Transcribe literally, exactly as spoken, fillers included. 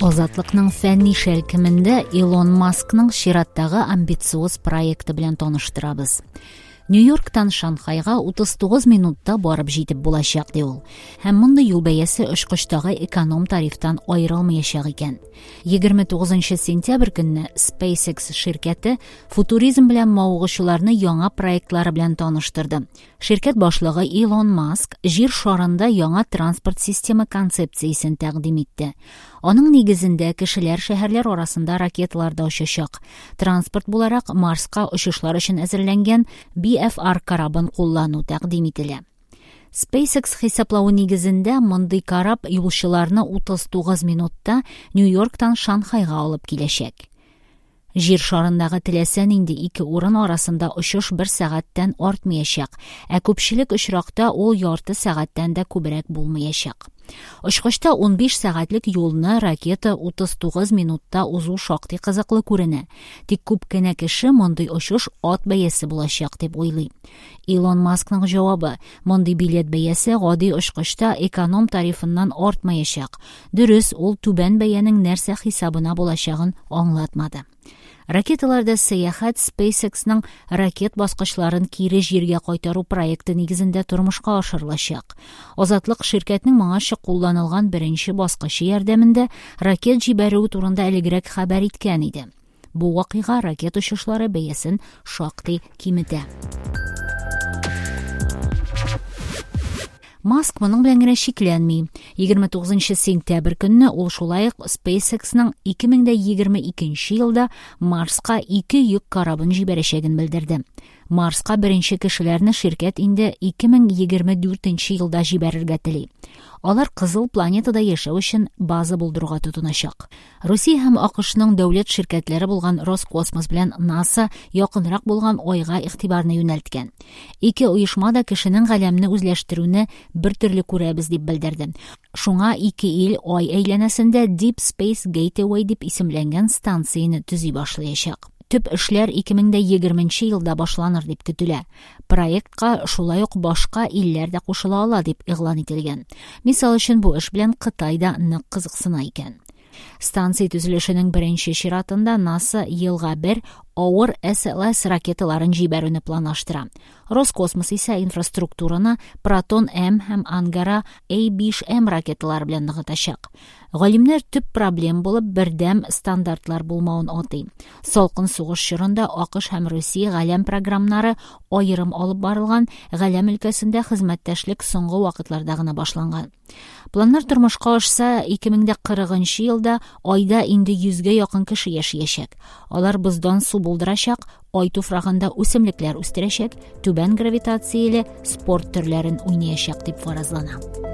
Азатлыкның фәнни шәлкемендә Илон Маскның чираттагы амбициоз проекты белән таныштырабыз. Нью-Йорктан Шанхайга утыз тугыз минутта барып җитеп булачак ди ул. Һәм мондый юл бәясе очкычтагы эконом тарифтан аерылмаячак икән. егерме тугызынчы сентябрь көнне SpaceX ширкәте футуризм белән мавыгучыларны яңа проектлары белән таныштырды. Ширкәт башлыгы Илон Маск җир шарында яңа транспорт система концепциясен тәкъдим итте. Аның нигезендә кешеләр шәһәрләр арасында ракеталарда очачак. Транспорт буларак Марска очышлар өчен әзерләнгән би эф ар карабын куллану тәкъдим ителә. SpaceX хисаплавы нигезендә мондый карап юлчыларны утыз тугыз минутта Нью-Йорктан Шанхайга алып киләчәк. Җир шарындагы теләсә нинди ике урын арасында очыш бер сәгатьтән артмаячак, ә күпчелек очракта ул ярты сәгатьтән дә күбрәк булмаячак. Очкычта ун биш сәгатьлек юлны ракета утыз тугыз минутта узу шактый кызыклы күренә. Тик күп кенә кеше мондый очыш ат бәясе булачак дип уйлый. Илон Маскның җавабы: мондый билет бәясе гади очкычта эконом тарифыннан артмаячак. Дөрес, ул түбән бәянең нәрсә хисабына булачагын аңлатмады. Ракеталарда сәяхәт SpaceX-ның ракет баскычларын кире җиргә кайтару проекты нигезендә тормышка ашырылачак. Азатлык ширкәтнең моңарчы кулланылган беренче баскычы ярдәмендә ракет җибәрү турында элегрәк хәбәр иткән иде. Бу вакыйга ракет очышлары бәясен шактый киметә. Маск моның белән генә шикләнми. егерме тугызынчы сентябрь көнне ул шулай ук SpaceX-ның ике мең егерме икенче елда Марска ике йөк карабын җибәрәчәген белдерде. Марска беренче кешеләрне ширкәт инде ике мең егерме дүртенче елда җибәрергә тели. Алар кызыл планетада яшәү өчен база булдыруга тотыначак. Россия һәм АКШның дәүләт ширкәтләре булган Роскосмос белән НАСА якынрак булган Айга игътибарны юнәлткән. Ике оешма да кешенең галәмне үзләштерүне бер төрле күрәбез дип белдерде. Шуңа ике ил Ай әйләнәсендә Deep Space Gateway дип исемләнгән станцияны төзи башлаячак. Төп эшләр ике мең егерменче елда башланыр дип көтелә. Проектка шулай ук башка илләр дә кушыла ала дип игълан ителгән. Мисал өчен бу эш белән Кытай да нык кызыксына икән. Станция төзелешенең беренче чиратында НАСА елга бер авыр эс эл эс ракеталарын җибәрүне планлаштыра. Роскосмос исә инфраструктураны Протон-М һәм Ангара А биш М ракеталары белән ныгытачак. Галимнәр төп проблем булып бердәм стандартлар булмавын атый. Салкын сугыш чорында АКШ һәм Россия галәм программнары аерым алып барылган, галәм өлкәсендә хезмәттәшлек соңгы вакытларда гына башланган. Планнар тормышка ашса, ике мең кырыгынчы елда Айда инде йөзгә якын кеше яшәячәк. Алар боздан су булдырачак, Ай туфрагында үсемлекләр үстерәчәк, түбән гравитацияле спорт төрләрен уйнаячак дип фаразлана.